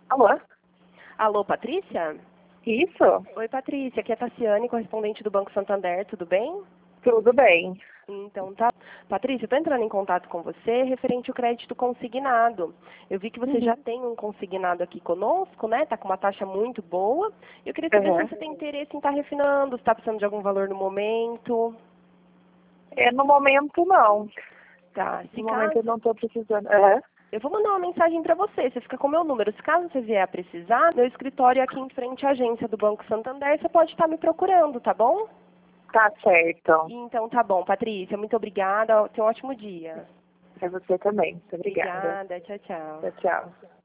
Alô? Alô, Patrícia? Isso? Oi, Patrícia. Aqui é a Tassiane, correspondente do Banco Santander. Tudo bem? Tudo bem. Então tá. Patrícia, eu estou entrando em contato com você referente ao crédito consignado. Eu vi que você já tem um consignado aqui conosco, né? Tá com uma taxa muito boa. Eu queria saber se você tem interesse em estar refinando, se está precisando de algum valor no momento. No momento, não. Tá. Se No caso, momento, eu não estou precisando. eu vou mandar uma mensagem para você. Você fica com o meu número. Se caso você vier a precisar, meu escritório é aqui em frente à agência do Banco Santander. Você pode estar me procurando, tá bom? Tá certo. Então tá bom, Patrícia. Muito obrigada. Tenha um ótimo dia. Pra você também. Muito obrigada. Obrigada. Tchau, tchau. Tchau, tchau.